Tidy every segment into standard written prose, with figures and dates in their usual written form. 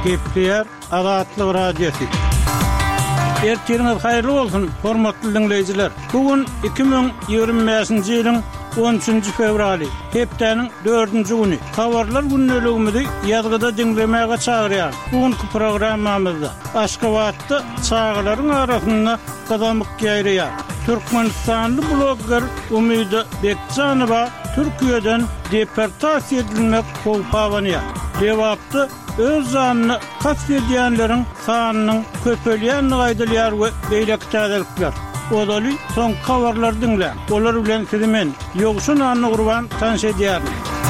Kepler Azatlyk Radiosu. Ertiriniz hayırlı olsun, hormatly dinleyijiler. Bugün 2025-nji ýylyň 13 fevraly, hepdeniň 4-nji güni. Habarlar günneligimizi ýazgyda dinlemäge çagyrýar. Bugünkü programmamyzda Aşgabatda çağlaryň arasynda gadamyk ýaýrýar. Türkmenistanly blogger Umyda Bekjanowa Türkiýeden deportasiýa edilmek bolpawanýar. Dewapdy öz zanyny kasdedýänleriň sanynyň köpelýänligi aýdylýar we beýleki täzelikler. Odaly son habarlar dinle. Olar bilen sizimen ýogşun anny gurban tanşedýär.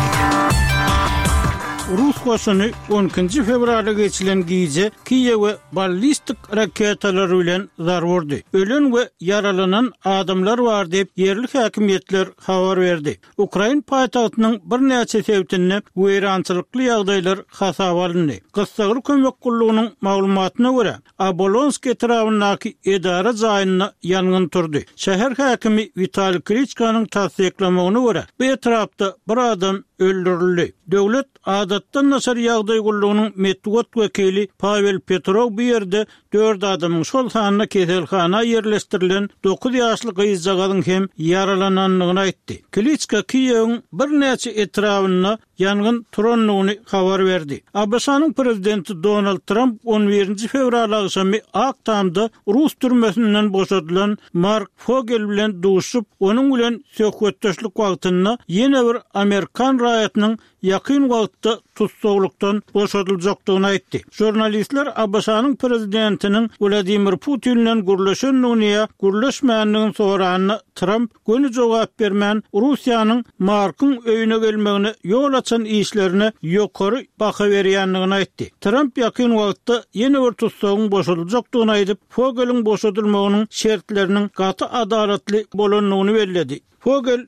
Rus koşuny 12 fevralda geçilen gece Kiýewe ballistik raketalary bilen zar wurdy. Ölen we yaralanan adamlar bar diýip ýerlik häkimetler habar berdi. Ukraina paýtagtynyň bir näçe sebäplerini weýrançylykly ýagdaýlar hasaba alındy. Gysgaly kömek gullugynyň maglumatyna görä, Obolonsk etrafyndaky edara jaýyna ýangyn turdy. Şäher häkimi Vitaliy Klitschkonyň tasdiklamagyna görä, bu etrafda bir adam öldürildi. Döwlet adatdan nasar ýagdaý gullugynyň medeniýet wekili Pavel Petrov bu ýerde 4 adamyň şol sanyna keselhana ýerleşdirilen 9 ýaşly gyzjagadyň hem yaralananlygyny aýtdy. Klitschko Kiýewiň bir näçe etrawyna ýangyn turanlygyny habar berdi. ABŞ-nyň prezidenti Donald Trump 11 fevral agşamy Aktamda Rus türmesinden boşadylan Mark Fogel bilen duşup, onuň bilen söhbetdeşlik wagtyna ýene bir Amerikan raýatynyň yakın wagtda tutsaglykdan boşadyljakdygyny aýtdy. Jurnalistler ABŞ-nyň prezidentiniň Vladimir Putin-den gurlaşanlygyna gurlaşmaýanlygyny soranyny Trump göni jogap bermän Russiýanyň Markyň öýüne gelmegine ýol açan işlerine ýokary baha berýänligini aýtdy. Trump yakın wagtda ýene bir tutsagyň boşadyljakdygyny aýdyp, Fogel'in boşadylmagynyň şertleriniň gaty adalatly bolanlygyny bellädi. Fogel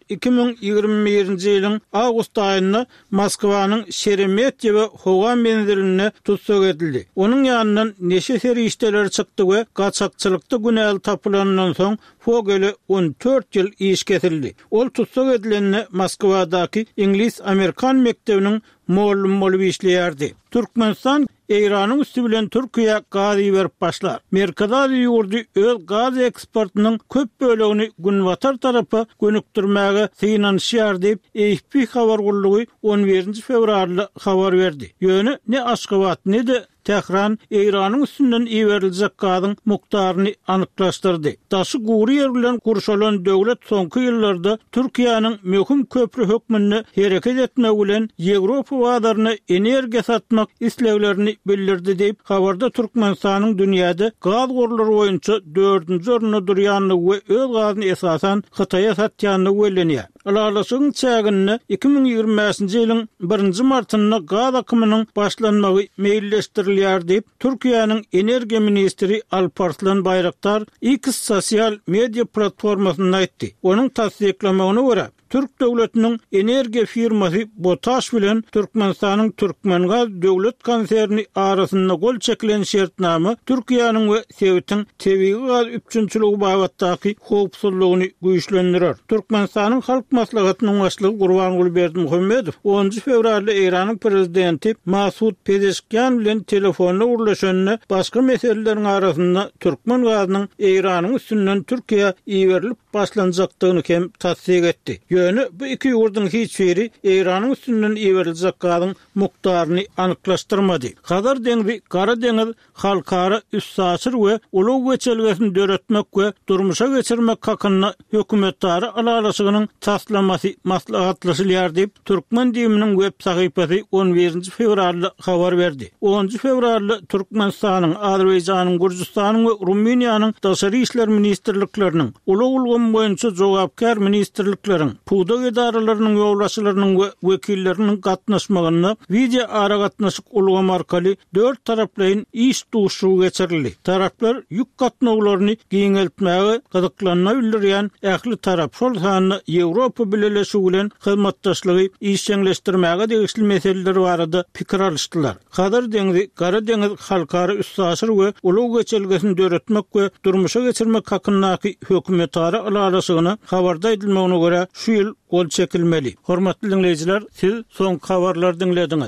2021-nji ýylyň awgust aýynda Moskwanyň Şeremetyewo howa menziline tutsak edildi. Onuň ýanyndan neşe serişdeler çykdy we gaçakçylykda günäli tapylandan soň Fogel'e 14 ýyl iş kesildi. Ol tutsak edilende Moskwadaky Inglis-Amerikan mektebiniň muallim bolup işleýärdi. Türkmenistan Eýranyň üstü bilen Türkiýe gazy berip başlar. Merkezde ýurdy öz gaz eksportynyň köp bölegini Günwatar tarapy gönükdirmäge synanýar diýip AFP habar gullugy 11 fevralda habar berdi. Ýöne ne Aşgabat ne de Tehran Eýranyň üstünden iýeriljek gazyň mukdaryny anyklaşdyrdy. Taşy gury ýer bilen kurşalan döwlet soňky ýyllarda Türkiýanyň möhüm köprü hökmünde hereket etmek bilen Ýewropa wadaryna energiýa satmak isleglerini bildirdi diýip habarda Türkmenistanyň dünýäde gaz gorlary boýunça 4-nji orunda durýanlygy we öz gazyny esasan Hytaýa satýanlygy bellenýär. Alalaşyň çägini 2025-nji ýylyň 1 martynda gaz akymynyň başlanmagy meýilleşdirilýär diýip Türkiýanyň energiýa ministri Alparslan Bayraktar X sosial media platformasyna aýtdy. Onuň tasdiklamagyna görä, Türk döwletiniň energiýa firmasy Botaş bilen Türkmenistanyň Türkmengaz döwlet konserni arasynda gol çekilen şertname Türkiýanyň we Sewitiň tebii gaz üçinçiligi babatdaky howpsuzlygyny güýçlendirer. Türkmenistanyň halk maslahatynyň başlygy Gurbanguly Berdimuhammedow 10 fevralda Eýranyň prezidenti Masud Pezeshkian bilen telefonda urlaşanyny başga meseleleriň arasynda Türkmen gazynyň Eýranyň üstünden Türkiýe iýerilip başlanjakdygyny hem tasdik etdi. Ýöne bu iki ýurdyň hiç biri Eýranyň üstünden iýeriljek gazyň mukdaryny anyklaşdyrmady. Hazar deňzi Gara deňiz halkara üssasyr we ulug geçelgesini döretmek we durmuşa geçirmek hakyna hökümetleri alalaşygynyň taslamasy maslahatlaşylýar diýip Türkmen diýiminiň web sahypasy 11 fevralda habar berdi. 10 fevralda Türkmenistanyň, Azerbaýjanyň, Gürjistanyň we Ruminiýanyň daşary işler ministrlikleriniň ulug boýunça jogapkar ministrlikleriň puda edaralarynyň ýolbaşçylarynyň we wekilleriniň gatnaşmagyna video aragatnaşyk ulgam arkaly 4 taraplaryň iş duşugy geçirildi. Taraplar ýük gatnawlaryny giňeltmäge gyzyklanma bildirýän ähli tarap şol sanyny Ýewropa bileşigi bilen hyzmatdaşlygy işçileşdirmäge degişli meseleler barada pikir alýşdylar. Hazar deňzi Gara deňiz halkara üssasyr we ulug geçelgesini döretmek we durmuşa geçirmek hakynaky hökümetleri alalaşygyny habarda edilmegine görä şu ýyl gol çekilmeli. Hormatly dinleyijiler, siz soň habarlar dinlediňiz.